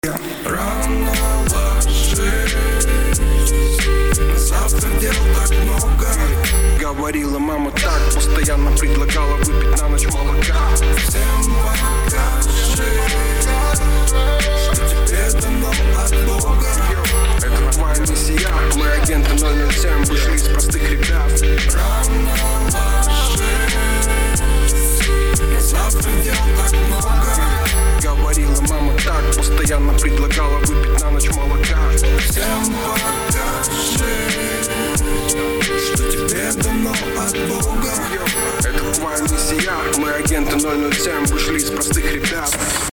Я рано ложись, на завтра дел так много. Говорила мама так, постоянно предлагала выпить на ночь молока. Все